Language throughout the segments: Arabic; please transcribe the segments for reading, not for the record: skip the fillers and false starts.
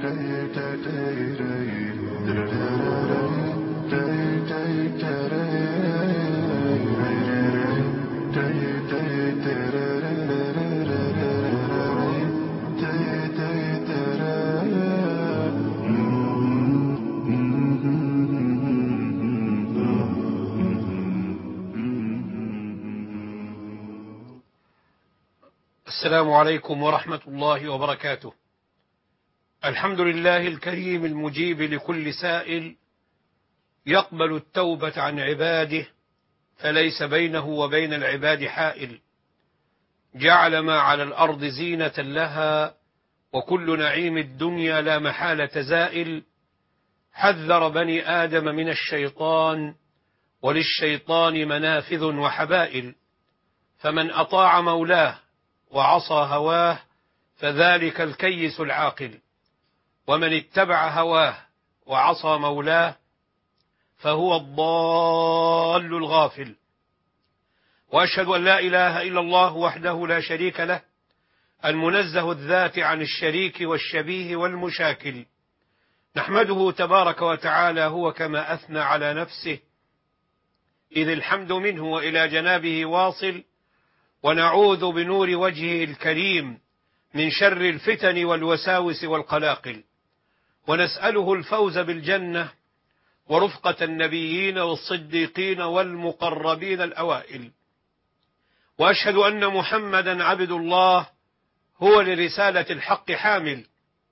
السلام عليكم ورحمة الله وبركاته. الحمد لله الكريم المجيب لكل سائل، يقبل التوبة عن عباده فليس بينه وبين العباد حائل. جعل ما على الأرض زينة لها، وكل نعيم الدنيا لا محالة زائل. حذر بني آدم من الشيطان، وللشيطان منافذ وحبائل. فمن أطاع مولاه وعصى هواه فذلك الكيس العاقل، ومن اتبع هواه وعصى مولاه فهو الضال الغافل. وأشهد أن لا إله إلا الله وحده لا شريك له، المنزه الذات عن الشريك والشبيه والمشاكل. نحمده تبارك وتعالى هو كما أثنى على نفسه، إذ الحمد منه وإلى جنابه واصل. ونعوذ بنور وجهه الكريم من شر الفتن والوساوس والقلاقل، ونسأله الفوز بالجنة ورفقة النبيين والصديقين والمقربين الأوائل. وأشهد أن محمدا عبد الله، هو لرسالة الحق حامل،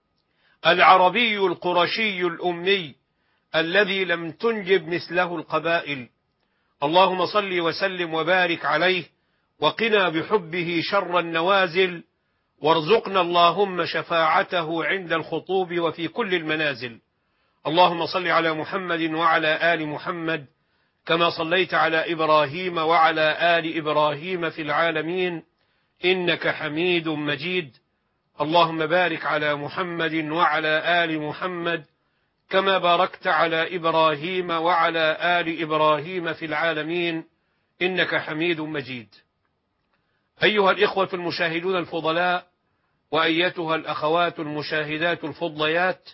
العربي القرشي الأمي الذي لم تنجب مثله القبائل. اللهم صل وسلم وبارك عليه، وقنا بحبه شر النوازل، وارزقنا اللهم شفاعته عند الخطوب وفي كل المنازل. اللهم صل على محمد وعلى آل محمد كما صليت على إبراهيم وعلى آل إبراهيم في العالمين إنك حميد مجيد. اللهم بارك على محمد وعلى آل محمد كما باركت على إبراهيم وعلى آل إبراهيم في العالمين إنك حميد مجيد. أيها الإخوة المشاهدون الفضلاء، وأيتها الأخوات المشاهدات الفضليات،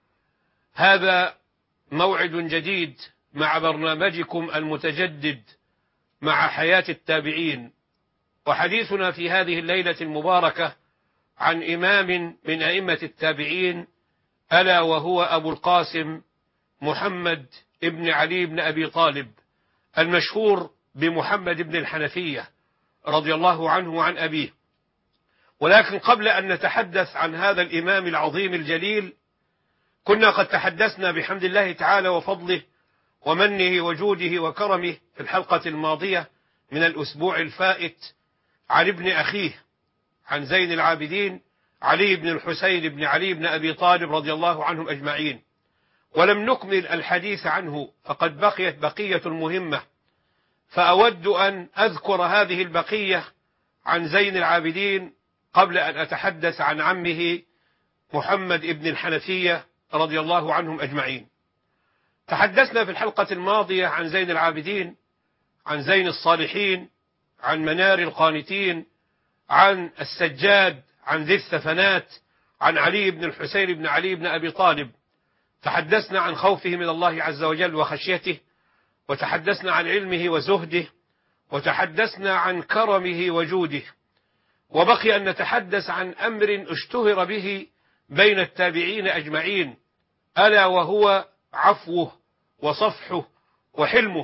هذا موعد جديد مع برنامجكم المتجدد مع حياة التابعين. وحديثنا في هذه الليلة المباركة عن إمام من أئمة التابعين، ألا وهو أبو القاسم محمد ابن علي بن أبي طالب، المشهور بمحمد بن الحنفية رضي الله عنه وعن أبيه. ولكن قبل أن نتحدث عن هذا الإمام العظيم الجليل، كنا قد تحدثنا بحمد الله تعالى وفضله ومنه وجوده وكرمه في الحلقة الماضية من الأسبوع الفائت عن ابن أخيه، عن زين العابدين علي بن الحسين بن علي بن أبي طالب رضي الله عنهم أجمعين، ولم نكمل الحديث عنه، فقد بقيت بقية مهمة، فأود أن أذكر هذه البقية عن زين العابدين قبل أن أتحدث عن عمه محمد ابن الحنفية رضي الله عنهم أجمعين. تحدثنا في الحلقة الماضية عن زين العابدين، عن زين الصالحين، عن منار القانتين، عن السجاد، عن ذي الثفنات، عن علي بن الحسين بن علي بن أبي طالب. تحدثنا عن خوفه من الله عز وجل وخشيته، وتحدثنا عن علمه وزهده، وتحدثنا عن كرمه وجوده. وبقي أن نتحدث عن أمر اشتهر به بين التابعين أجمعين، ألا وهو عفوه وصفحه وحلمه.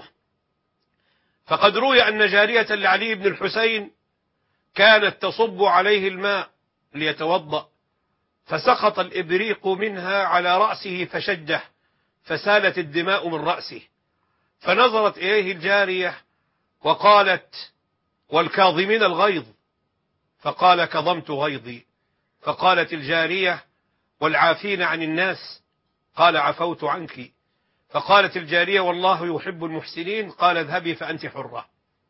فقد روي أن جارية لعلي بن الحسين كانت تصب عليه الماء ليتوضأ، فسقط الإبريق منها على رأسه فشجه، فسالت الدماء من رأسه. فنظرت إليه الجارية وقالت: والكاظمين الغيظ؟ فقال: كظمت غيظي. فقالت الجارية: والعافين عن الناس؟ قال: عفوت عنك. فقالت الجارية: والله يحب المحسنين. قال: اذهبي فأنت حرة.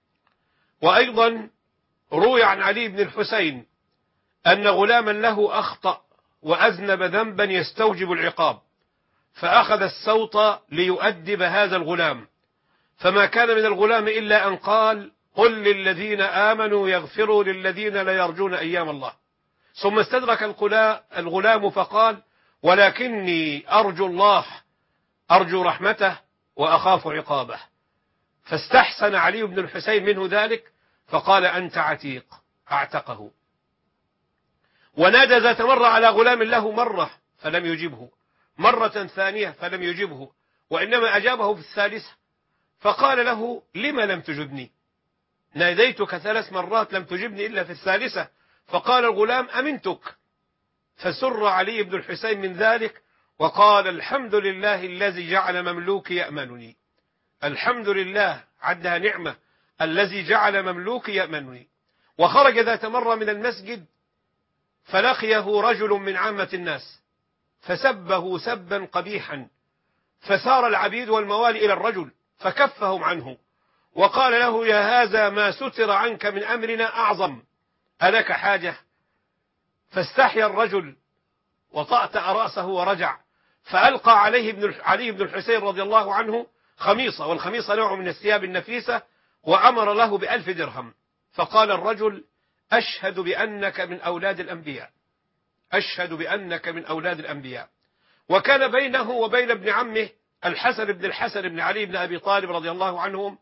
وأيضا روي عن علي بن الحسين أن غلاما له أخطأ وأذنب ذنبا يستوجب العقاب، فأخذ السوط ليؤدب هذا الغلام، فما كان من الغلام إلا أن قال: قل للذين آمنوا يغفروا للذين لا يرجون أيام الله. ثم استدرك الغلام فقال: ولكني أرجو الله، أرجو رحمته وأخاف عقابه. فاستحسن علي بن الحسين منه ذلك فقال أنت عتيق، أعتقه. ونادى ذات مرة على غلام له مرة فلم يجبه، مرة ثانية فلم يجبه، وإنما أجابه في الثالثة، فقال له لم لم تجبني؟ ناديتك 3 مرات لم تجبني إلا في الثالثة. فقال الغلام أمنتك. فسر علي بن الحسين من ذلك وقال الحمد لله الذي جعل مملوكي يأمنني. الحمد لله، عدها نعمة، الذي جعل مملوكي يأمنني. وخرج ذات مرة من المسجد فلقيه رجل من عامة الناس فسبه سبا قبيحا، فثار العبيد والموالي إلى الرجل فكفهم عنه وقال له يا هذا ما ستر عنك من أمرنا أعظم، ألك حاجة؟ فاستحيا الرجل وطأطأ رأسه ورجع، فألقى علي بن الحسين رضي الله عنه خميصة، والخميصة نوع من الثياب النفيسة، وأمر له ب1000 درهم. فقال الرجل أشهد بأنك من أولاد الأنبياء، أشهد بأنك من أولاد الأنبياء. وكان بينه وبين ابن عمه الحسن بن علي بن أبي طالب رضي الله عنهم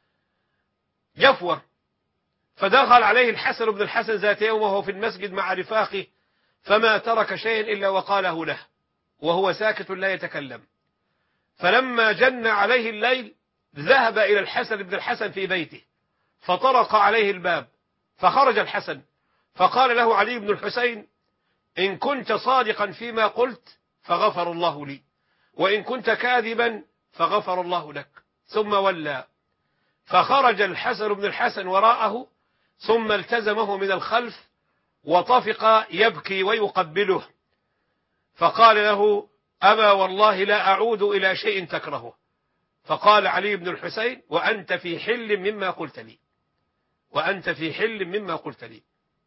جفوة، فدخل عليه الحسن بن الحسن ذات يوم وهو في المسجد مع رفاقه، فما ترك شيئا إلا وقاله له وهو ساكت لا يتكلم. فلما جن عليه الليل ذهب إلى الحسن بن الحسن في بيته فطرق عليه الباب، فخرج الحسن فقال له علي بن الحسين إن كنت صادقا فيما قلت فغفر الله لي، وإن كنت كاذبا فغفر الله لك. ثم ولى، فخرج الحسن بن الحسن وراءه ثم التزمه من الخلف وطفق يبكي ويقبله، فقال له أما والله لا أعود إلى شيء تكرهه. فقال علي بن الحسين وأنت في حل مما قلت لي، وأنت في حل مما قلت لي.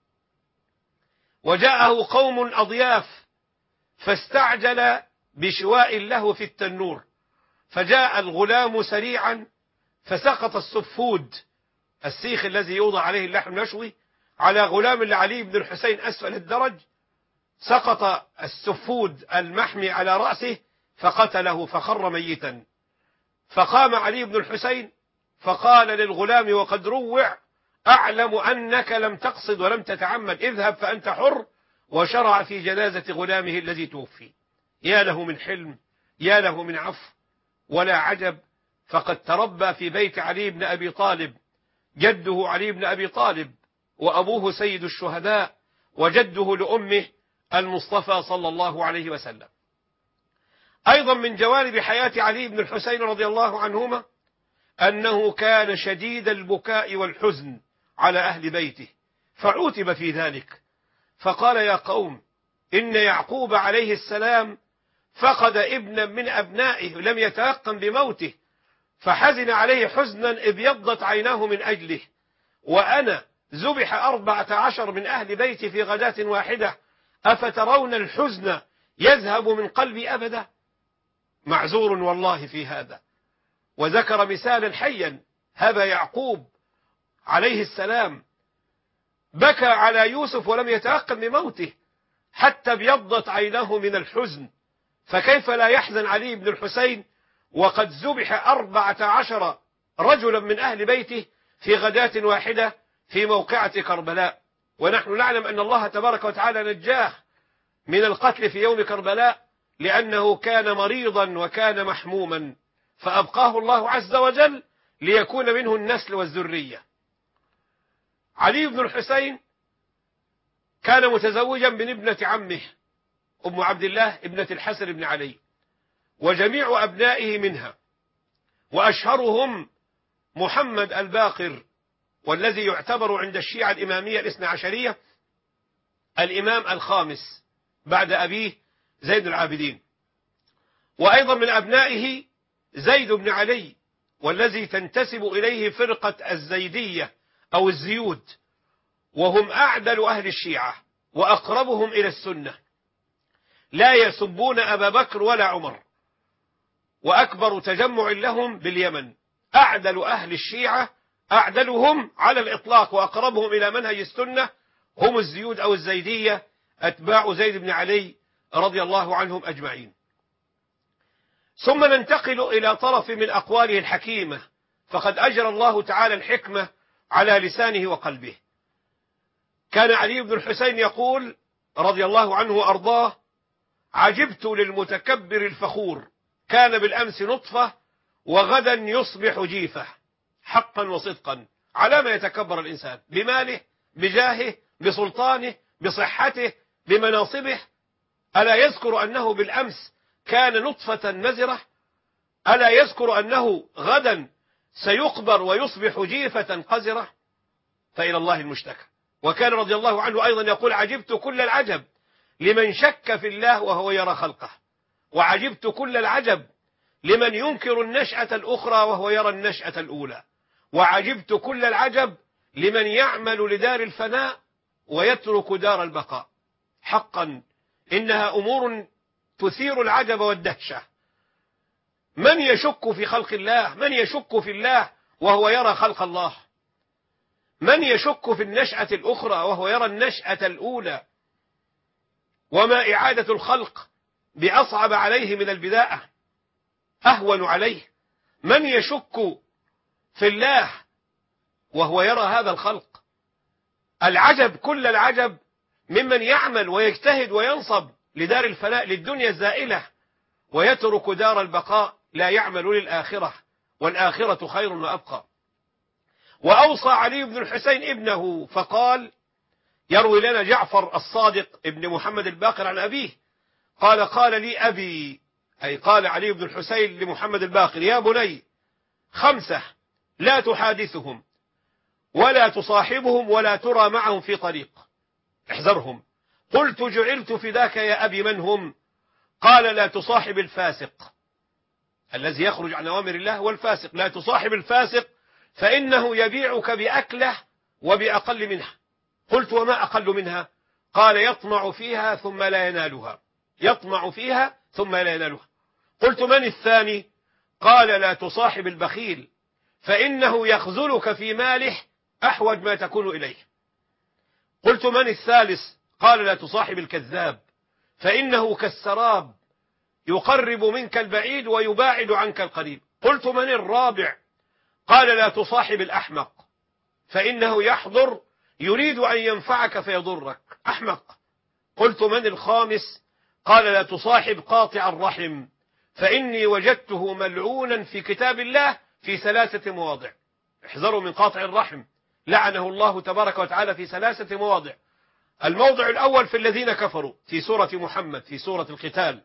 وجاءه قوم أضياف فاستعجل بشواء له في التنور، فجاء الغلام سريعا فسقط السفود، السيخ الذي يوضع عليه اللحم المشوي، على غلام لعلي بن الحسين أسفل الدرج، سقط السفود المحمي على رأسه فقتله فخر ميتا. فقام علي بن الحسين فقال للغلام وقد روع أعلم أنك لم تقصد ولم تتعمد، اذهب فأنت حر، وشرع في جنازة غلامه الذي توفي. يا له من حلم، يا له من عفو. ولا عجب، فقد تربى في بيت علي بن أبي طالب جده علي بن أبي طالب، وأبوه سيد الشهداء، وجده لأمه المصطفى صلى الله عليه وسلم. أيضا من جوانب حياة علي بن الحسين رضي الله عنهما أنه كان شديد البكاء والحزن على أهل بيته، فعوتب في ذلك فقال يا قوم إن يعقوب عليه السلام فقد ابنا من أبنائه لم يتيقن بموته، فحزن عليه حزنا ابيضت عيناه من أجله، وأنا ذبح 14 من أهل بيتي في غداة واحدة، أفترون الحزن يذهب من قلبي أبدا؟ معذور والله في هذا. وذكر مثالا حيا، هذا يعقوب عليه السلام بكى على يوسف ولم يتيقن بموته حتى ابيضت عيناه من الحزن، فكيف لا يحزن علي بن الحسين وقد ذبح 14 رجلا من أهل بيته في غداة واحدة في موقعة كربلاء، ونحن نعلم أن الله تبارك وتعالى نجاه من القتل في يوم كربلاء لأنه كان مريضا وكان محموما، فأبقاه الله عز وجل ليكون منه النسل والذرية. علي بن الحسين كان متزوجا من ابنة عمه أم عبد الله ابنة الحسن بن علي، وجميع أبنائه منها، وأشهرهم محمد الباقر، والذي يعتبر عند الشيعة الإمامية الاثنى عشرية الإمام الخامس بعد أبيه زيد العابدين. وأيضا من أبنائه زيد بن علي، والذي تنتسب إليه فرقة الزيدية أو الزيود، وهم أعدل أهل الشيعة وأقربهم إلى السنة، لا يسبون أبا بكر ولا عمر، وأكبر تجمع لهم باليمن. أعدل أهل الشيعة، أعدلهم على الإطلاق وأقربهم إلى منهج السنة هم الزيود أو الزيدية، أتباع زيد بن علي رضي الله عنهم أجمعين. ثم ننتقل إلى طرف من أقواله الحكيمة، فقد أجرى الله تعالى الحكمة على لسانه وقلبه. كان علي بن الحسين يقول رضي الله عنه وأرضاه: عجبت للمتكبر الفخور، كان بالأمس نطفة وغدا يصبح جيفة. حقا وصدقا، على ما يتكبر الإنسان؟ بماله، بجاهه، بسلطانه، بصحته، بمناصبه. ألا يذكر أنه بالأمس كان نطفة مزرة؟ ألا يذكر أنه غدا سيقبر ويصبح جيفة قذرة؟ فإلى الله المشتكى. وكان رضي الله عنه أيضا يقول: عجبت كل العجب لمن شك في الله وهو يرى خلقه، وعجبت كل العجب لمن ينكر النشأة الأخرى وهو يرى النشأة الأولى، وعجبت كل العجب لمن يعمل لدار الفناء ويترك دار البقاء. حقا إنها أمور تثير العجب والدهشة. من يشك في خلق الله؟ من يشك في الله وهو يرى خلق الله؟ من يشك في النشأة الأخرى وهو يرى النشأة الأولى؟ وما إعادة الخلق بأصعب عليه من البداءة، أهون عليه. من يشك في الله وهو يرى هذا الخلق؟ العجب كل العجب ممن يعمل ويجتهد وينصب لدار الفناء، للدنيا الزائلة، ويترك دار البقاء، لا يعمل للآخرة، والآخرة خير وأبقى. وأوصى علي بن الحسين ابنه فقال: يروي لنا جعفر الصادق ابن محمد الباقر عن أبيه قال لي أبي، أي قال علي بن الحسين لمحمد الباقر: يا بني 5 لا تحادثهم ولا تصاحبهم ولا ترى معهم في طريق، احذرهم. قلت: جعلت فداك يا أبي، من هم؟ قال: لا تصاحب الفاسق الذي يخرج عن أوامر الله، والفاسق لا تصاحب الفاسق فإنه يبيعك بأكله وبأقل منها. قلت: وما أقل منها؟ قال: يطمع فيها ثم لا ينالها، يطمع فيها ثم لا ينالها. قلت: من الثاني؟ قال: لا تصاحب البخيل فإنه يخذلك في ماله أحوج ما تكون إليه. قلت: من الثالث؟ قال: لا تصاحب الكذاب فإنه كالسراب يقرب منك البعيد ويباعد عنك القريب. قلت: من الرابع؟ قال: لا تصاحب الأحمق فإنه يحضر يريد أن ينفعك فيضرك، أحمق. قلت: من الخامس؟ قال: لا تصاحب قاطع الرحم فإني وجدته ملعونا في كتاب الله في 3 مواضع. احذروا من قاطع الرحم، لعنه الله تبارك وتعالى في 3 مواضع. الموضع الأول في الذين كفروا في سورة محمد، في سورة القتال،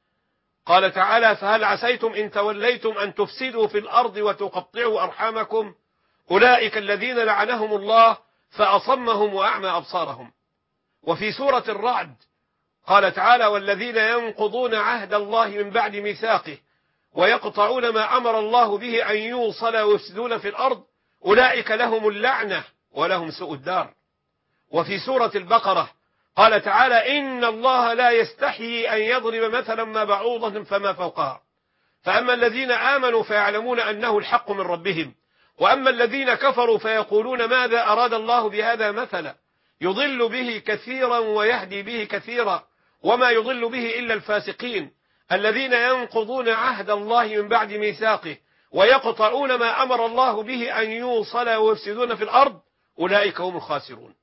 قال تعالى: فهل عسيتم إن توليتم أن تفسدوا في الأرض وتقطعوا أرحامكم أولئك الذين لعنهم الله فأصمهم وأعمى أبصارهم. وفي سورة الرعد قال تعالى: والذين ينقضون عهد الله من بعد ميثاقه ويقطعون ما أمر الله به أن يوصل ويفسدون في الأرض أولئك لهم اللعنة ولهم سوء الدار. وفي سورة البقرة قال تعالى: إن الله لا يستحيي أن يضرب مثلا ما بعوضة فما فوقها، فأما الذين آمنوا فيعلمون أنه الحق من ربهم، وأما الذين كفروا فيقولون ماذا أراد الله بهذا مثلا، يضل به كثيرا ويهدي به كثيرا وما يضل به إلا الفاسقين الذين ينقضون عهد الله من بعد ميثاقه ويقطعون ما أمر الله به أن يوصل ويفسدون في الأرض أولئك هم الخاسرون.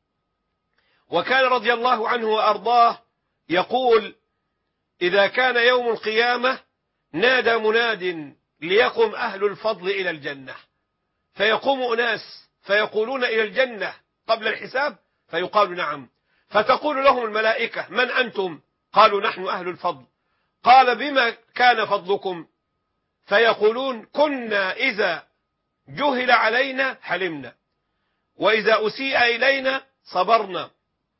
وكان رضي الله عنه وأرضاه يقول: إذا كان يوم القيامة نادى مناد ليقم أهل الفضل إلى الجنة، فيقوم أناس فيقولون إلى الجنة قبل الحساب، فيقال نعم، فتقول لهم الملائكة: من أنتم؟ قالوا: نحن أهل الفضل. قال: بما كان فضلكم؟ فيقولون: كنا إذا جهل علينا حلمنا، وإذا أسيء إلينا صبرنا،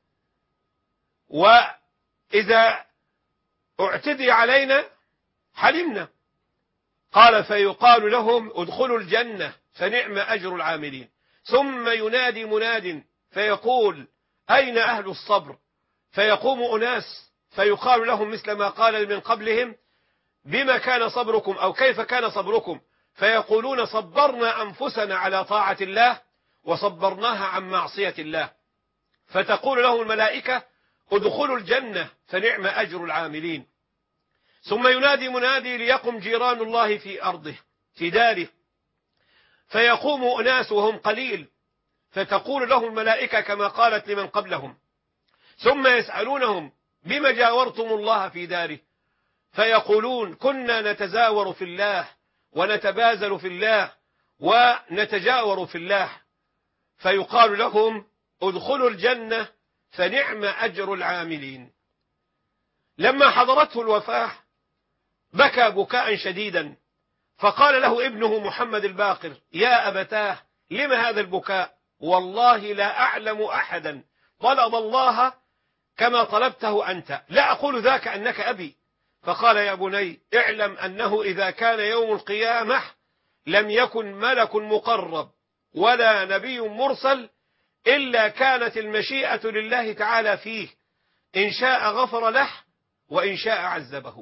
وإذا اعتدي علينا حلمنا. قال: فيقال لهم: ادخلوا الجنة فنعم أجر العاملين. ثم ينادي مناد فيقول: أين أهل الصبر؟ فيقوم أناس فيقال لهم مثل ما قال من قبلهم: بما كان صبركم أو كيف كان صبركم؟ فيقولون: صبرنا أنفسنا على طاعة الله وصبرناها عن معصية الله. فتقول لهم الملائكة: ادخلوا الجنة فنعم أجر العاملين. ثم ينادي منادي ليقم جيران الله في أرضه في داره، فيقوم أناس وهم قليل، فتقول لهم الملائكة كما قالت لمن قبلهم، ثم يسألونهم بما جاورتم الله في داره، فيقولون كنا نتزاور في الله ونتبازل في الله ونتجاور في الله، فيقال لهم ادخلوا الجنة فنعم أجر العاملين. لما حضرته الوفاة بكى بكاء شديدا، فقال له ابنه محمد الباقر يا أبتاه لم هذا البكاء؟ والله لا أعلم أحدا طلب الله كما طلبته أنت، لا أقول ذاك أنك أبي. فقال يا بني اعلم أنه إذا كان يوم القيامة لم يكن ملك مقرب ولا نبي مرسل إلا كانت المشيئة لله تعالى فيه، إن شاء غفر له وإن شاء عذبه.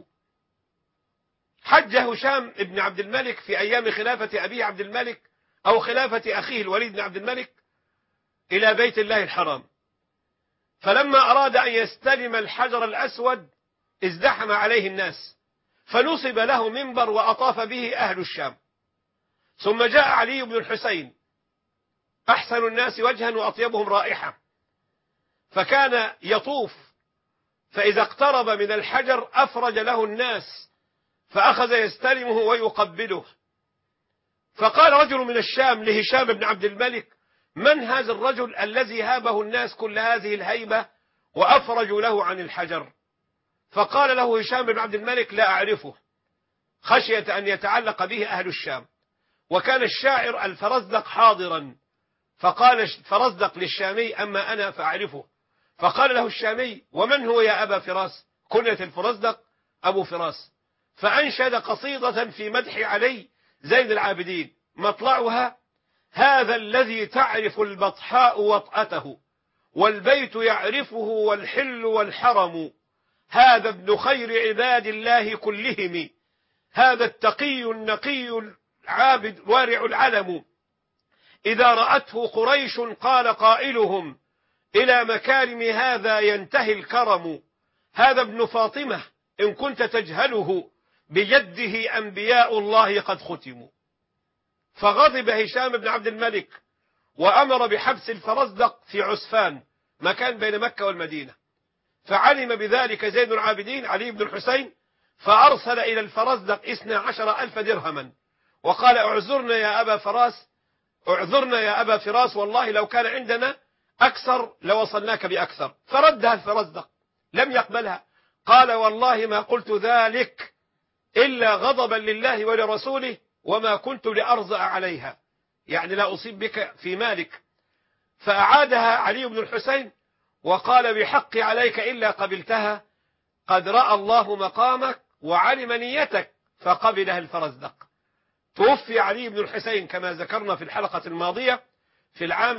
حج هشام بن عبد الملك في أيام خلافة أبيه عبد الملك أو خلافة أخيه الوليد بن عبد الملك إلى بيت الله الحرام، فلما أراد أن يستلم الحجر الأسود ازدحم عليه الناس، فنصب له منبر وأطاف به أهل الشام. ثم جاء علي بن الحسين أحسن الناس وجها وأطيبهم رائحة، فكان يطوف، فإذا اقترب من الحجر أفرج له الناس، فأخذ يستلمه ويقبله. فقال رجل من الشام لهشام بن عبد الملك من هذا الرجل الذي هابه الناس كل هذه الهيبة وأفرجوا له عن الحجر؟ فقال له هشام بن عبد الملك لا أعرفه، خشية أن يتعلق به أهل الشام. وكان الشاعر الفرزدق حاضرا، فقال الفرزدق للشامي أما أنا فأعرفه. فقال له الشامي ومن هو يا أبا فراس؟ كنية الفرزدق أبو فراس. فأنشد قصيدة في مدح علي زين العابدين مطلعها هذا الذي تعرف البطحاء وطأته والبيت يعرفه والحل والحرم، هذا ابن خير عباد الله كلهم، هذا التقي النقي العابد وارع العلم، إذا رأته قريش قال قائلهم إلى مكارم هذا ينتهي الكرم، هذا ابن فاطمة إن كنت تجهله بجده أنبياء الله قد ختموا. فغضب هشام بن عبد الملك وأمر بحبس الفرزدق في عسفان مكان بين مكة والمدينة، فعلم بذلك زين العابدين علي بن الحسين، فأرسل إلى الفرزدق 12,000 درهما وقال اعذرنا يا أبا فراس، اعذرنا يا أبا فراس، والله لو كان عندنا أكثر لوصلناك بأكثر. فردها الفرزدق لم يقبلها، قال والله ما قلت ذلك إلا غضبا لله ولرسوله وما كنت لأرزع عليها، يعني لا أصيب بك في مالك. فأعادها علي بن الحسين وقال بحق عليك إلا قبلتها، قد رأى الله مقامك وعلم نيتك، فقبلها الفرزدق. توفي علي بن الحسين كما ذكرنا في الحلقة الماضية في العام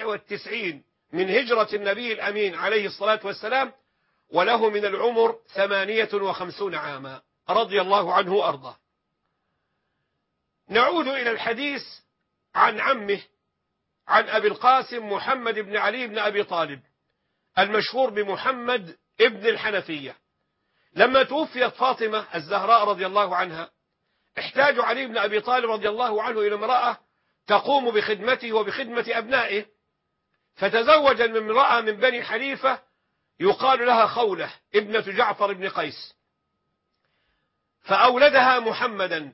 94 من هجرة النبي الأمين عليه الصلاة والسلام، وله من العمر 58 عاما رضي الله عنه وأرضاه. نعود إلى الحديث عن عمه، عن أبي القاسم محمد بن علي بن أبي طالب المشهور بمحمد ابن الحنفية. لما توفيت فاطمة الزهراء رضي الله عنها احتاج علي بن أبي طالب رضي الله عنه إلى امرأة تقوم بخدمته وبخدمة أبنائه، فتزوج من امرأة من بني حنيفة يقال لها خولة ابنة جعفر بن قيس، فأولدها محمدا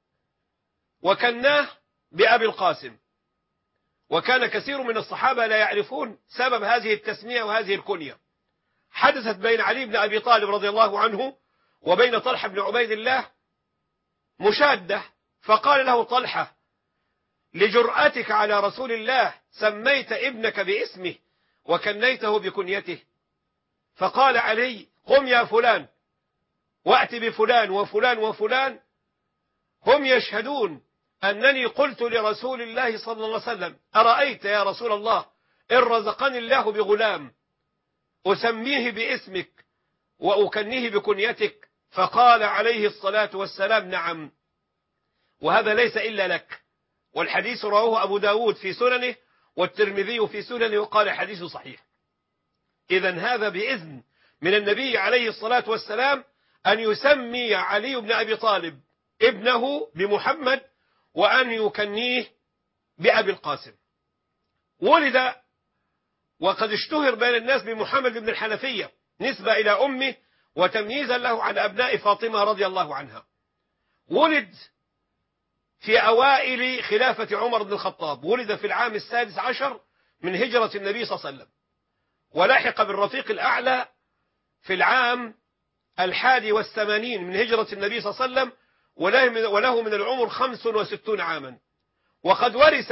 وكناه بأبي القاسم. وكان كثير من الصحابة لا يعرفون سبب هذه التسمية وهذه الكنية. حدثت بين علي بن أبي طالب رضي الله عنه وبين طلحة بن عبيد الله مشادة، فقال له طلحة لجرأتك على رسول الله سميت ابنك باسمه وكنيته بكنيته. فقال علي قم يا فلان وأت بفلان وفلان وفلان هم يشهدون أنني قلت لرسول الله صلى الله عليه وسلم أرأيت يا رسول الله إن رزقني الله بغلام أسميه باسمك وأكنيه بكنيتك؟ فقال عليه الصلاة والسلام نعم، وهذا ليس إلا لك. والحديث رواه أبو داود في سننه والترمذي في سننه وقال حديث صحيح. إذن هذا بإذن من النبي عليه الصلاة والسلام أن يسمي علي بن أبي طالب ابنه بمحمد وأن يكنيه بأبي القاسم. ولد وقد اشتهر بين الناس بمحمد بن الحنفية نسبة إلى أمه وتمييزا له عن أبناء فاطمة رضي الله عنها. ولد في أوائل خلافة عمر بن الخطاب، ولد في العام 16 من هجرة النبي صلى الله عليه وسلم، ولحق بالرفيق الأعلى في العام 81 من هجرة النبي صلى الله عليه وسلم، وله من العمر 65 عاما. وقد ورث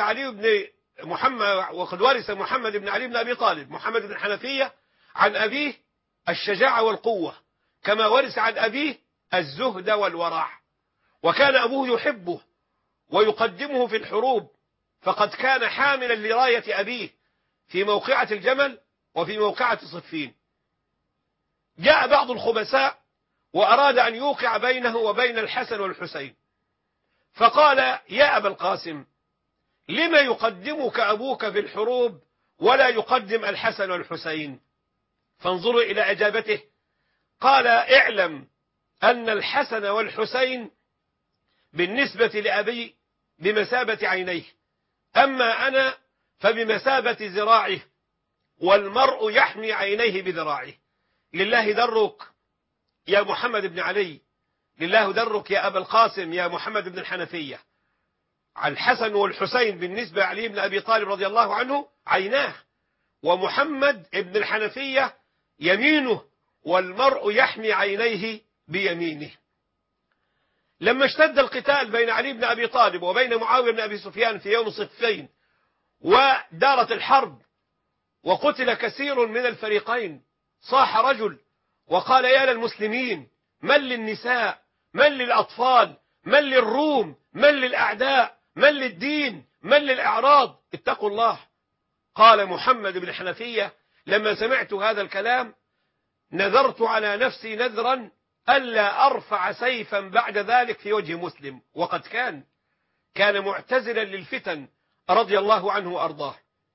محمد بن علي بن أبي طالب محمد بن الحنفية عن أبيه الشجاعة والقوة، كما ورث عن أبيه الزهد والورع. وكان أبوه يحبه ويقدمه في الحروب، فقد كان حاملا لراية أبيه في موقعة الجمل وفي موقعة صفين. جاء بعض الخبثاء وأراد أن يوقع بينه وبين الحسن والحسين، فقال: يا أبا القاسم، لما يقدمك أبوك في الحروب ولا يقدم الحسن والحسين؟ فانظروا إلى إجابته، قال: اعلم أن الحسن والحسين بالنسبة لأبي بمثابة عينيه، أما أنا فبمثابة ذراعه، والمرء يحمي عينيه بذراعه. لله درك يا محمد بن علي، لله درك يا أبا القاسم يا محمد بن الحنفية. الحسن والحسين بالنسبة علي بن أبي طالب رضي الله عنه عيناه، ومحمد بن الحنفية يمينه، والمرء يحمي عينيه بيمينه. لما اشتد القتال بين علي بن أبي طالب وبين معاوية بن أبي سفيان في يوم صفين، ودارت الحرب وقتل كثير من الفريقين، صاح رجل وقال: يا للمسلمين، من للنساء، من للأطفال، من للروم، من للأعداء، من للدين، من للأعراض، اتقوا الله. قال محمد بن الحنفية: لما سمعت هذا الكلام نذرت على نفسي نذرا ألا أرفع سيفا بعد ذلك في وجه مسلم. وقد كان معتزلا للفتن رضي الله عنه وأرضاه.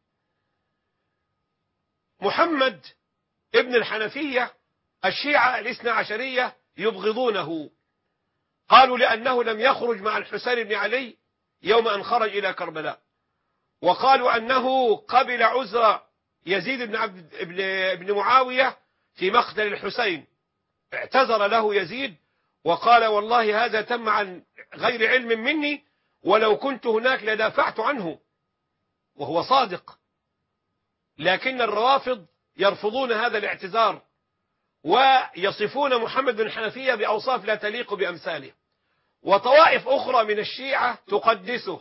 محمد ابن الحنفية الشيعة الاثنى عشرية يبغضونه، قالوا لأنه لم يخرج مع الحسين بن علي يوم أن خرج إلى كربلاء، وقالوا أنه قبل عذر يزيد بن معاوية في مقتل الحسين، اعتذر له يزيد وقال: والله هذا تم عن غير علم مني، ولو كنت هناك لدافعت عنه، وهو صادق. لكن الروافض يرفضون هذا الاعتذار، ويصفون محمد بن الحنفية بأوصاف لا تليق بأمثاله. وطوائف أخرى من الشيعة تقدسه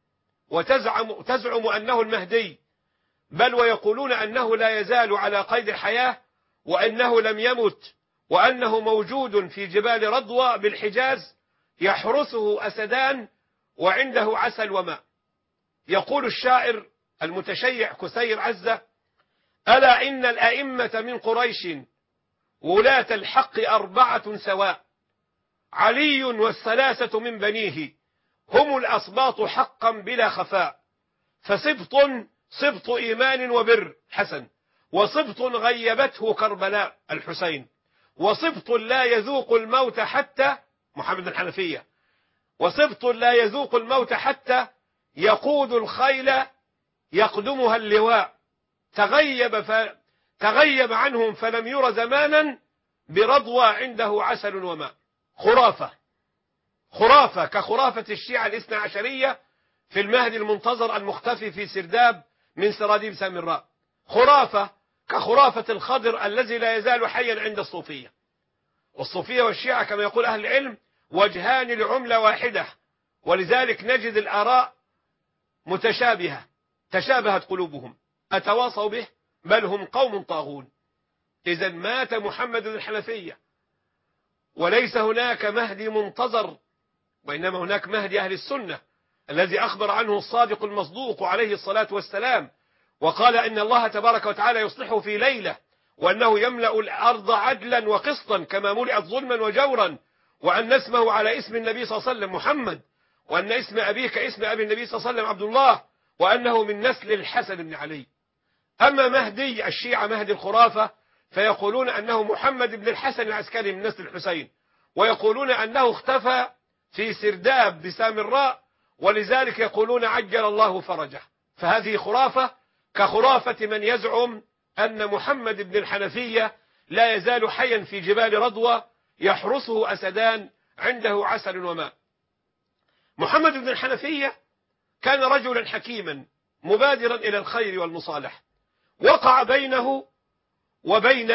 وتزعم أنه المهدي، بل ويقولون أنه لا يزال على قيد الحياة، وأنه لم يمت، وأنه موجود في جبال رضوى بالحجاز يحرسه أسدان وعنده عسل وماء. يقول الشاعر المتشيع كثير عزة: ألا إن الأئمة من قريش ولاة الحق 4 سواء، علي والثلاثة من بنيه هم الأصباط حقا بلا خفاء، سبط إيمان وبر حسن، وسبط غيبته كربلاء الحسين، وسبط لا يذوق الموت حتى محمد الحنفية، وسبط لا يذوق الموت حتى يقود الخيل يقدمها اللواء، تغيب عنهم فلم ير زمانا برضوى عنده عسل وماء. خرافة كخرافة الشيعة الاثنى عشرية في المهدي المنتظر المختفي في سرداب من سراديب سامراء، خرافة كخرافة الخضر الذي لا يزال حيا عند الصوفية. والصوفية والشيعة كما يقول أهل العلم وجهان لعملة واحدة، ولذلك نجد الآراء متشابهة، تشابهت قلوبهم، أتواصوا به، بل هم قوم طاغون. إذا مات محمد بن الحنفية، وليس هناك مهدي منتظر، وإنما هناك مهدي أهل السنة الذي أخبر عنه الصادق المصدوق عليه الصلاة والسلام، وقال إن الله تبارك وتعالى يصلحه في ليلة، وأنه يملأ الأرض عدلا وقسطا كما ملئت ظلما وجورا، وأن اسمه على اسم النبي صلى الله عليه وسلم محمد، وأن اسم أبيه كاسم أبي النبي صلى الله عليه وسلم عبد الله، وأنه من نسل الحسن بن علي. أما مهدي الشيعة مهدي الخرافة فيقولون أنه محمد بن الحسن العسكري من نسل الحسين، ويقولون أنه اختفى في سرداب بسامراء، ولذلك يقولون عجل الله فرجه. فهذه خرافة كخرافة من يزعم أن محمد بن الحنفية لا يزال حيا في جبال رضوى يحرسه أسدان عنده عسل وماء. محمد بن الحنفية كان رجلا حكيما مبادرا إلى الخير والمصالح. وقع بينه وبين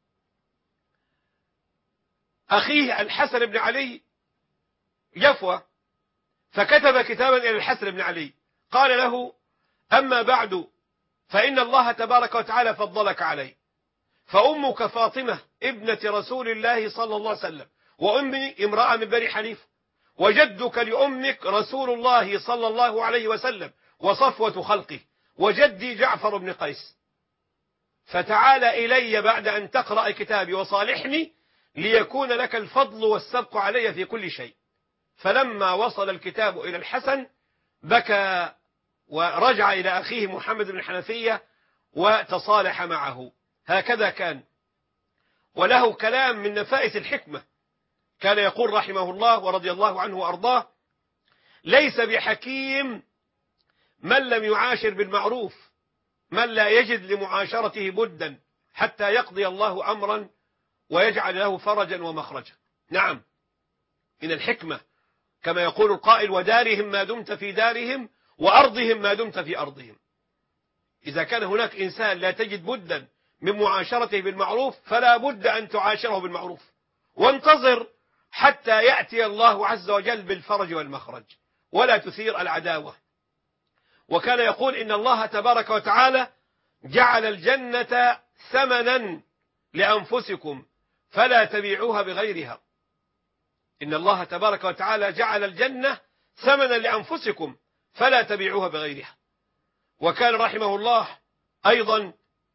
أخيه الحسن بن علي جفوة، فكتب كتابا إلى الحسن بن علي قال له: أما بعد فإن الله تبارك وتعالى فضلك علي، فأمك فاطمة ابنة رسول الله صلى الله عليه وسلم، وأمي امرأة من بني حنيفة، وجدك لأمك رسول الله صلى الله عليه وسلم وصفوة خلقه، وجدي جعفر بن قيس، فتعال إلي بعد أن تقرأ كتابي وصالحني ليكون لك الفضل والسبق علي في كل شيء. فلما وصل الكتاب إلى الحسن بكى ورجع إلى أخيه محمد بن الحنفية وتصالح معه. هكذا كان. وله كلام من نفائس الحكمة، كان يقول رحمه الله ورضي الله عنه وأرضاه: ليس بحكيم من لم يعاشر بالمعروف، من لا يجد لمعاشرته بدا حتى يقضي الله أمرا ويجعل له فرجا ومخرجا. نعم، من الحكمة كما يقول القائل: ودارهم ما دمت في دارهم، وأرضهم ما دمت في أرضهم. إذا كان هناك إنسان لا تجد بدا من معاشرته بالمعروف فلا بد أن تعاشره بالمعروف، وانتظر حتى يأتي الله عز وجل بالفرج والمخرج، ولا تثير العداوة. وكان يقول: إن الله تبارك وتعالى جعل الجنة ثمنا لأنفسكم فلا تبيعوها بغيرها. إن الله تبارك وتعالى جعل الجنة ثمنا لأنفسكم فلا تبيعوها بغيرها. وكان رحمه الله أيضا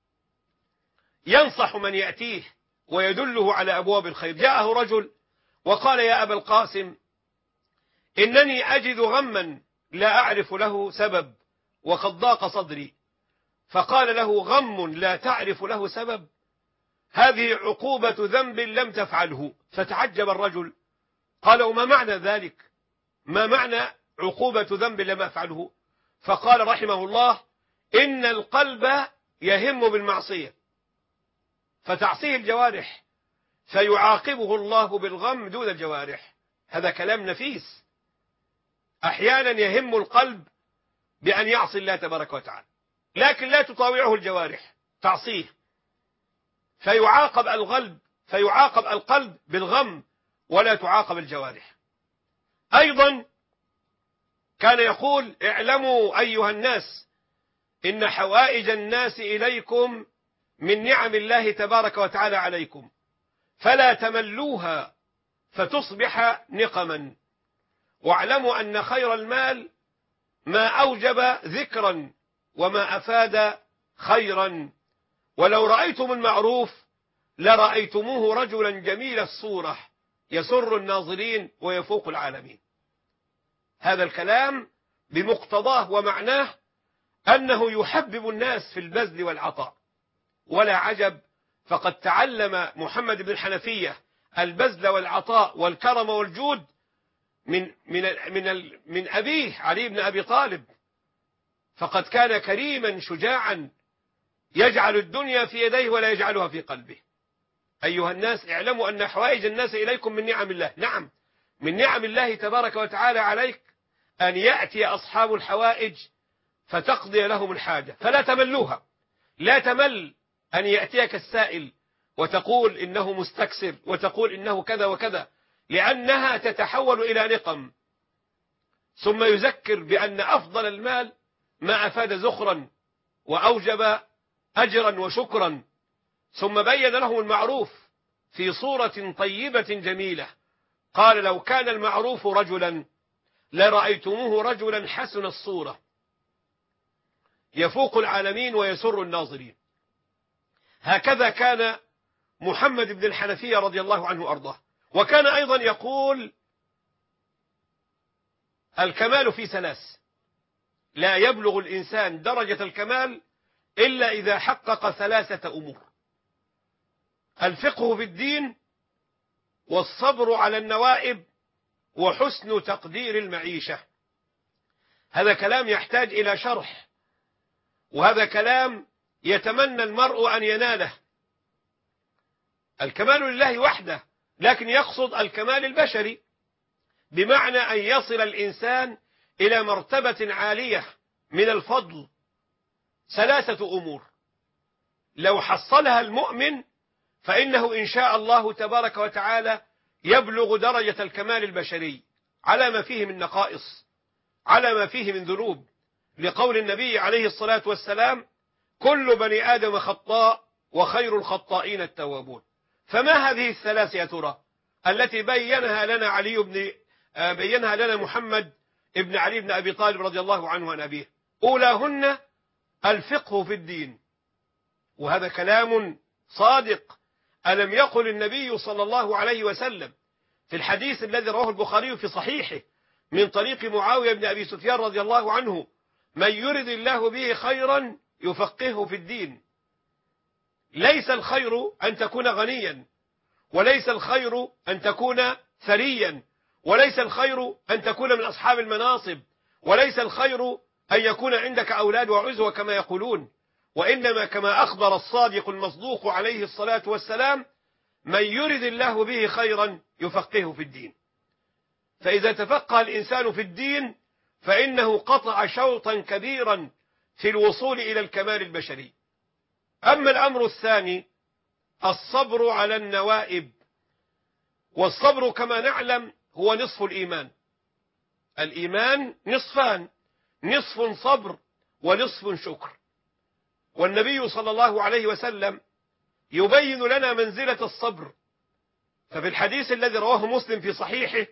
ينصح من يأتيه ويدله على أبواب الخير. جاءه رجل وقال: يا أبا القاسم، إنني أجد غما لا أعرف له سبب وقد ضاق صدري. فقال له: غم لا تعرف له سبب؟ هذه عقوبة ذنب لم تفعله. فتعجب الرجل، قال: وما معنى ذلك؟ ما معنى عقوبة ذنب لم أفعله؟ فقال رحمه الله: إن القلب يهم بالمعصية فتعصيه الجوارح فيعاقبه الله بالغم دون الجوارح. هذا كلام نفيس. أحيانا يهم القلب بأن يعصي الله تبارك وتعالى، لكن لا تطاوعه الجوارح تعصيه، فيعاقب القلب بالغم ولا تعاقب الجوارح. أيضا كان يقول: اعلموا أيها الناس إن حوائج الناس إليكم من نعم الله تبارك وتعالى عليكم، فلا تملوها فتصبح نقما. واعلموا أن خير المال ما أوجب ذكرا وما أفاد خيرا، ولو رأيتم المعروف لرأيتموه رجلا جميل الصورة يسر الناظرين ويفوق العالمين. هذا الكلام بمقتضاه ومعناه أنه يحبب الناس في البذل والعطاء. ولا عجب، فقد تعلم محمد بن الحنفية البذل والعطاء والكرم والجود من أبيه علي بن أبي طالب، فقد كان كريما شجاعا يجعل الدنيا في يديه ولا يجعلها في قلبه. أيها الناس اعلموا أن حوائج الناس إليكم من نعم الله. نعم، من نعم الله تبارك وتعالى عليك أن يأتي أصحاب الحوائج فتقضي لهم الحاجة فلا تملوها. لا تمل أن يأتيك السائل وتقول إنه مستكسر وتقول إنه كذا وكذا، لأنها تتحول إلى نقم. ثم يذكر بأن أفضل المال ما أفاد زخرا وأوجب أجرا وشكرا، ثم بين لهم المعروف في صورة طيبة جميلة. قال: لو كان المعروف رجلا لرأيتموه رجلا حسن الصورة يفوق العالمين ويسر الناظرين. هكذا كان محمد بن الحنفية رضي الله عنه وأرضاه. وكان أيضا يقول: الكمال في ثلاث، لا يبلغ الإنسان درجة الكمال إلا إذا حقق ثلاثة أمور: الفقه في الدين، والصبر على النوائب، وحسن تقدير المعيشة. هذا كلام يحتاج إلى شرح، وهذا كلام يتمنى المرء أن يناله. الكمال لله وحده، لكن يقصد الكمال البشري، بمعنى أن يصل الإنسان إلى مرتبة عالية من الفضل. ثلاثة أمور لو حصلها المؤمن فإنه إن شاء الله تبارك وتعالى يبلغ درجة الكمال البشري على ما فيه من نقائص، على ما فيه من ذنوب، لقول النبي عليه الصلاة والسلام: كل بني آدم خطاء وخير الخطائين التوابون. فما هذه الثلاث يا ترى التي بينها لنا محمد ابن علي بن أبي طالب رضي الله عنه عن أبيه؟ أولاهن الفقه في الدين، وهذا كلام صادق. ألم يقل النبي صلى الله عليه وسلم في الحديث الذي رواه البخاري في صحيحه من طريق معاوية بن أبي سفيان رضي الله عنه: من يرد الله به خيرا يفقهه في الدين. ليس الخير أن تكون غنيا، وليس الخير أن تكون ثريا، وليس الخير أن تكون من أصحاب المناصب، وليس الخير أن يكون عندك أولاد وعزوة كما يقولون، وإنما كما أخبر الصادق المصدوق عليه الصلاة والسلام: من يرد الله به خيرا يفقهه في الدين. فإذا تفقه الإنسان في الدين فإنه قطع شوطا كبيرا في الوصول إلى الكمال البشري. أما الأمر الثاني الصبر على النوائب، والصبر كما نعلم هو نصف الإيمان. الإيمان نصفان: نصف صبر ونصف شكر. والنبي صلى الله عليه وسلم يبين لنا منزلة الصبر. ففي الحديث الذي رواه مسلم في صحيحه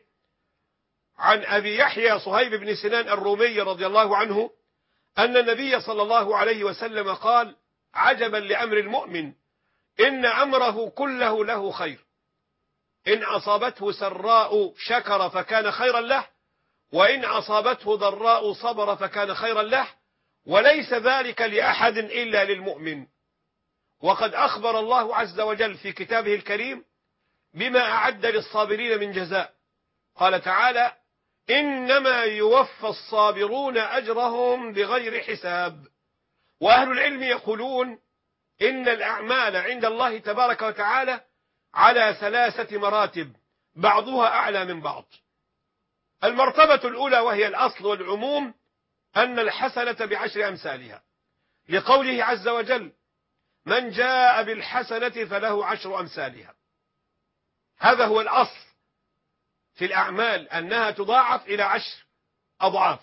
عن أبي يحيى صهيب بن سنان الرومي رضي الله عنه أن النبي صلى الله عليه وسلم قال: عجبا لأمر المؤمن، إن أمره كله له خير، إن أصابته سراء شكر فكان خيرا له، وإن أصابته ضراء صبر فكان خيرا له، وليس ذلك لأحد إلا للمؤمن. وقد أخبر الله عز وجل في كتابه الكريم بما أعد للصابرين من جزاء. قال تعالى: إنما يوفى الصابرون أجرهم بغير حساب. وأهل العلم يقولون إن الأعمال عند الله تبارك وتعالى على ثلاثة مراتب، بعضها أعلى من بعض. المرتبة الأولى وهي الأصل والعموم أن الحسنة بعشر أمثالها، لقوله عز وجل: من جاء بالحسنة فله عشر أمثالها. هذا هو الأصل في الأعمال، أنها تضاعف إلى 10 أضعاف.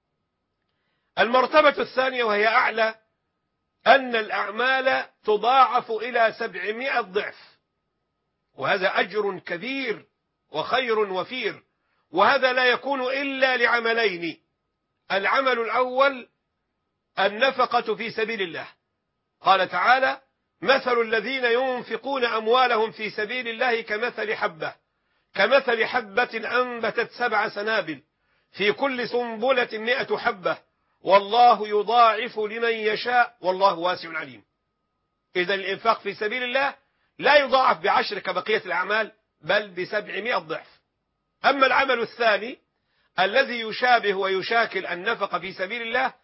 المرتبة الثانية وهي أعلى أن الأعمال تضاعف إلى 700 ضعف، وهذا أجر كبير وخير وفير. وهذا لا يكون إلا لعملين: العمل الأول النفقة في سبيل الله. قال تعالى: مثل الذين ينفقون أموالهم في سبيل الله كمثل حبة أنبتت 7 سنابل في كل سنبلة 100 حبة والله يضاعف لمن يشاء والله واسع عليم. إذن الإنفاق في سبيل الله لا يضاعف ب10 كبقية الأعمال، بل ب700 ضعف. أما العمل الثاني الذي يشابه ويشاكل النفقة في سبيل الله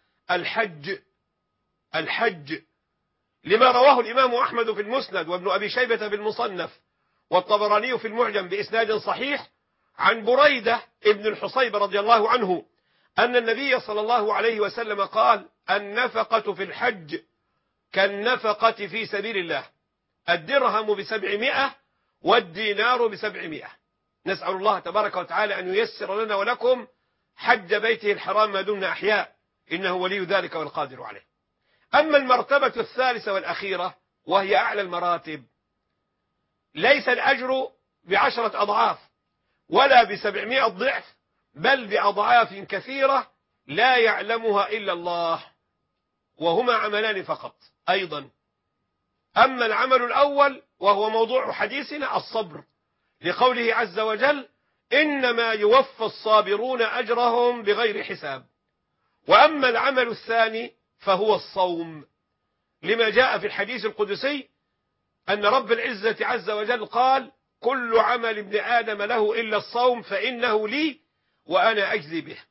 الحج، لما رواه الإمام أحمد في المسند، وابن أبي شيبة في المصنف، والطبراني في المعجم بإسناد صحيح عن بريدة ابن الحصيب رضي الله عنه أن النبي صلى الله عليه وسلم قال: النفقة في الحج كالنفقة في سبيل الله، الدرهم ب700 والدينار ب700. نسأل الله تبارك وتعالى أن ييسر لنا ولكم حج بيته الحرام ما دمنا أحياء، إنه ولي ذلك والقادر عليه. أما المرتبة الثالثة والأخيرة وهي أعلى المراتب، ليس الأجر ب10 أضعاف ولا ب700 ضعف، بل بأضعاف كثيرة لا يعلمها إلا الله، وهما عملان فقط أيضا. أما العمل الأول وهو موضوع حديثنا الصبر، لقوله عز وجل: إنما يوفى الصابرون أجرهم بغير حساب. وأما العمل الثاني فهو الصوم، لما جاء في الحديث القدسي أن رب العزة عز وجل قال: كل عمل ابن آدم له إلا الصوم فإنه لي وأنا أجزي به.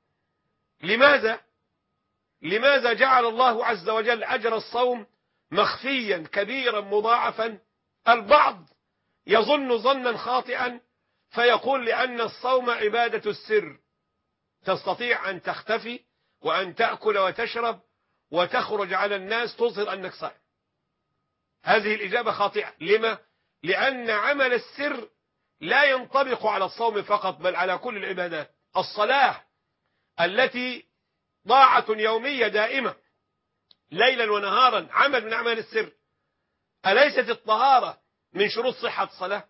لماذا جعل الله عز وجل أجر الصوم مخفيا كبيرا مضاعفا؟ البعض يظن ظنا خاطئا فيقول لأن الصوم عبادة السر، تستطيع أن تختفي وأن تأكل وتشرب وتخرج على الناس تظهر أنك صائم. هذه الإجابة خاطئة. لما؟ لأن عمل السر لا ينطبق على الصوم فقط بل على كل العبادات. الصلاة التي طاعة يومية دائمة ليلا ونهارا عمل من أعمال السر. أليست الطهارة من شروط صحة الصلاة؟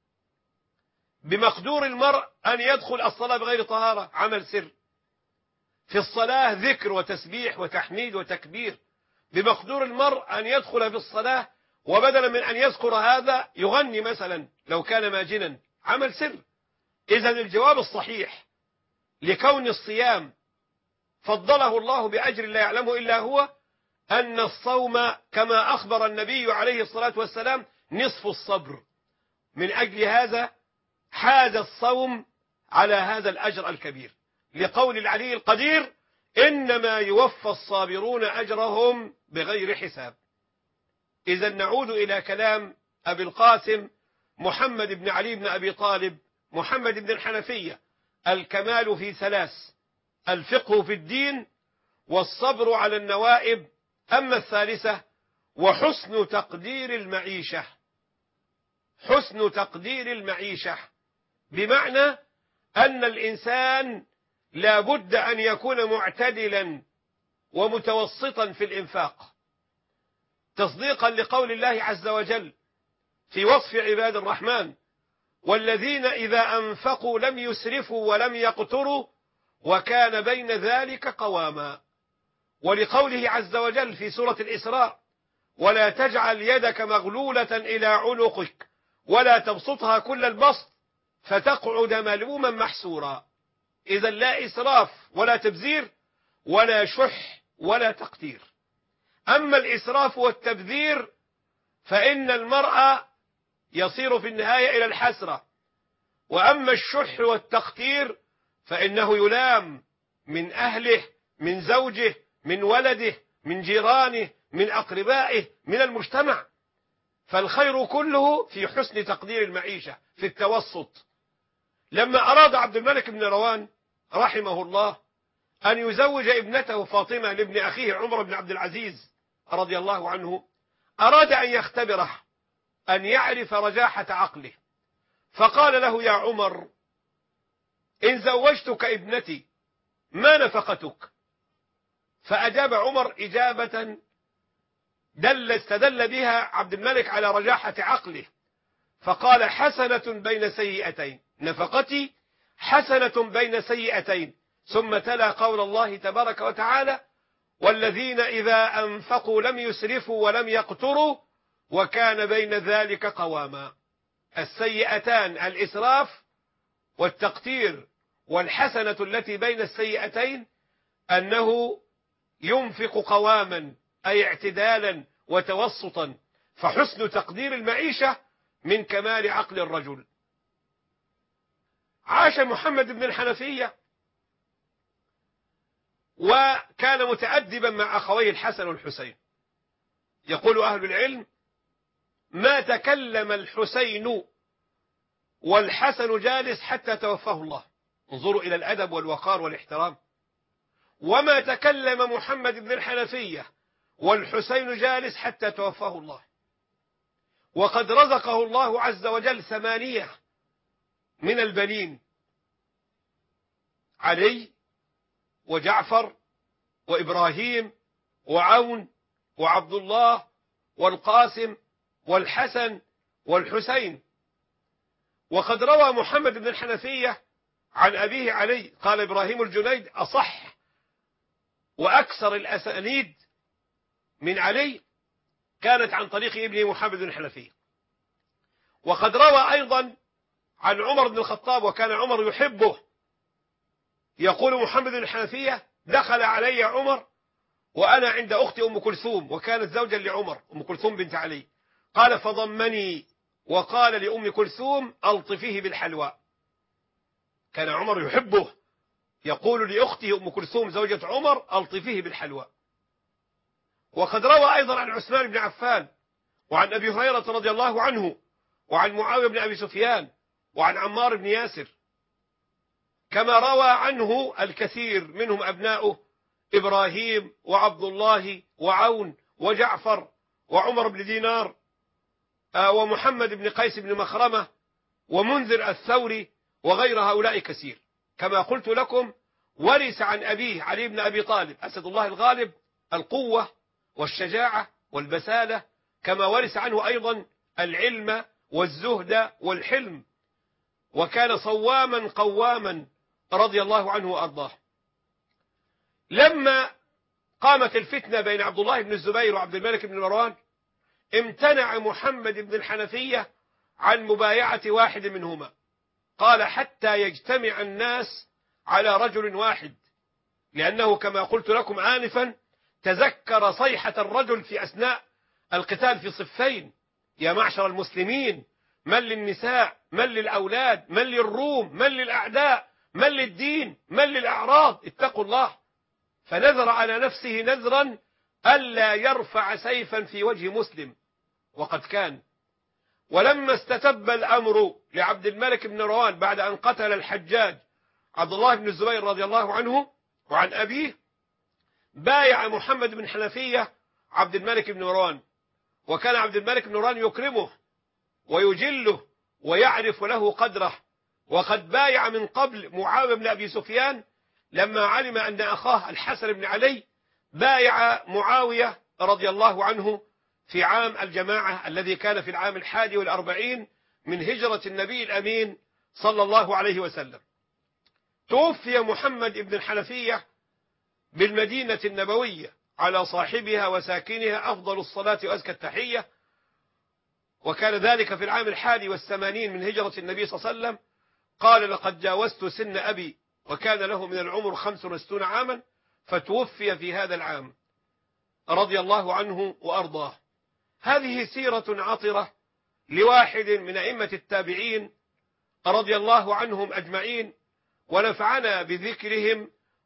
بمقدور المرء أن يدخل الصلاة بغير طهارة، عمل سر. في الصلاة ذكر وتسبيح وتحميد وتكبير. بمقدور المرء أن يدخل في الصلاة وبدلا من أن يذكر هذا يغني مثلا لو كان ماجنا، عمل سر. إذن الجواب الصحيح لكون الصيام فضله الله بأجر لا يعلمه إلا هو أن الصوم كما أخبر النبي عليه الصلاة والسلام نصف الصبر. من أجل هذا حاز الصوم على هذا الأجر الكبير، لقول العلي القدير: إنما يوفى الصابرون أجرهم بغير حساب. إذا نعود إلى كلام أبي القاسم محمد بن علي بن أبي طالب محمد بن الحنفية: الكمال في ثلاث: الفقه في الدين، والصبر على النوائب، أما الثالثة وحسن تقدير المعيشة. حسن تقدير المعيشة بمعنى أن الإنسان لا بد أن يكون معتدلا ومتوسطا في الإنفاق، تصديقا لقول الله عز وجل في وصف عباد الرحمن: والذين إذا أنفقوا لم يسرفوا ولم يقتروا وكان بين ذلك قواما. ولقوله عز وجل في سورة الإسراء: ولا تجعل يدك مغلولة إلى عنقك ولا تبسطها كل البسط فتقعد ملوما محسورا. إذا لا إسراف ولا تبذير ولا شح ولا تقتير. أما الإسراف والتبذير فإن المرء يصير في النهاية إلى الحسرة، وأما الشح والتقتير فإنه يلام من أهله، من زوجه، من ولده، من جيرانه، من أقربائه، من المجتمع. فالخير كله في حسن تقدير المعيشة، في التوسط. لما أراد عبد الملك بن مروان رحمه الله أن يزوج ابنته فاطمة لابن أخيه عمر بن عبد العزيز رضي الله عنه، أراد أن يختبره، أن يعرف رجاحة عقله، فقال له: يا عمر، إن زوجتك ابنتي ما نفقتك؟ فأجاب عمر إجابة استدل بها عبد الملك على رجاحة عقله، فقال: حسنة بين سيئتين، نفقتي حسنة بين سيئتين. ثم تلا قول الله تبارك وتعالى: والذين إذا أنفقوا لم يسرفوا ولم يقتروا وكان بين ذلك قواما. السيئتان الإسراف والتقتير، والحسنة التي بين السيئتين أنه ينفق قواما أي اعتدالا وتوسطا. فحسن تقدير المعيشة من كمال عقل الرجل. عاش محمد بن الحنفية وكان متأدبا مع أخويه الحسن والحسين. يقول أهل العلم: ما تكلم الحسين والحسن جالس حتى توفاه الله. انظروا إلى الأدب والوقار والاحترام. وما تكلم محمد بن الحنفية والحسين جالس حتى توفاه الله. وقد رزقه الله عز وجل 8 من البنين: علي وجعفر وإبراهيم وعون وعبد الله والقاسم والحسن والحسين. وقد روى محمد بن الحنفية عن أبيه علي قال إبراهيم الجنيد: أصح وأكثر الأسانيد من علي كانت عن طريق ابنه محمد بن الحنفية. وقد روى أيضا عن عمر بن الخطاب وكان عمر يحبه، يقول محمد بن الحنفية: دخل علي عمر وأنا عند أختي أم كلثوم، وكانت زوجا لعمر، أم كلثوم بنت علي. قال فضمني وقال لأم كلثوم ألطفيه بالحلوى. كان عمر يحبه، يقول لأخته أم كلثوم زوجة عمر ألطفيه بالحلوى. وقد روى أيضا عن عثمان بن عفان وعن أبي هريرة رضي الله عنه وعن معاوية بن أبي سفيان وعن عمار بن ياسر، كما روى عنه الكثير منهم أبناؤه إبراهيم وعبد الله وعون وجعفر وعمر بن دينار ومحمد بن قيس بن مخرمة ومنذر الثوري وغير هؤلاء كثير. كما قلت لكم ورث عن أبيه علي بن أبي طالب أسد الله الغالب القوة والشجاعة والبسالة، كما ورث عنه أيضا العلم والزهد والحلم، وكان صواما قواما رضي الله عنه وأرضاه. لما قامت الفتنة بين عبد الله بن الزبير وعبد الملك بن مروان، امتنع محمد بن الحنفية عن مبايعة واحد منهما، قال حتى يجتمع الناس على رجل واحد، لأنه كما قلت لكم آنفا تذكر صيحة الرجل في أثناء القتال في صفين: يا معشر المسلمين، من للنساء، من للأولاد، من للروم، من للأعداء، من للدين، من للأعراض، اتقوا الله. فنذر على نفسه نذرا ألا يرفع سيفا في وجه مسلم، وقد كان. ولما استتب الأمر لعبد الملك بن مروان بعد أن قتل الحجاج عبد الله بن الزبير رضي الله عنه وعن أبيه، بايع محمد بن حنفية عبد الملك بن مروان، وكان عبد الملك بن مروان يكرمه ويجله ويعرف له قدره. وقد بايع من قبل معاوية بن أبي سفيان لما علم أن أخاه الحسن بن علي بايع معاوية رضي الله عنه في عام الجماعة الذي كان في العام 41 من هجرة النبي الأمين صلى الله عليه وسلم. توفي محمد بن الحنفية بالمدينة النبوية على صاحبها وساكنها أفضل الصلاة وأزكى التحية، وكان ذلك في العام 81 من هجرة النبي صلى الله عليه وسلم. قال لقد جاوزت سن أبي وكان له من العمر 65 عاما، فتوفي في هذا العام رضي الله عنه وأرضاه. هذه سيرة عطرة لواحد من أئمة التابعين رضي الله عنهم أجمعين، ونفعنا بذكرهم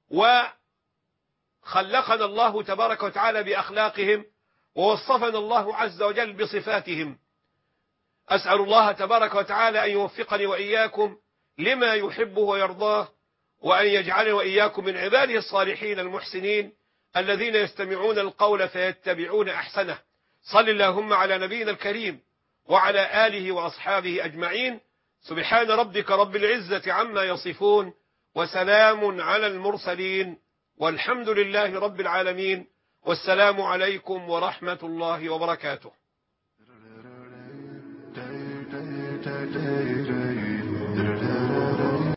وخلقنا الله تبارك وتعالى بأخلاقهم، ووصفنا الله عز وجل بصفاتهم. أسأل الله تبارك وتعالى أن يوفقني وإياكم لما يحبه ويرضاه، وأن يجعلني وإياكم من عباده الصالحين المحسنين الذين يستمعون القول فيتبعون أحسنه. صل اللهم على نبينا الكريم وعلى آله وأصحابه أجمعين. سبحان ربك رب العزة عما يصفون، وسلام على المرسلين، والحمد لله رب العالمين، والسلام عليكم ورحمة الله وبركاته.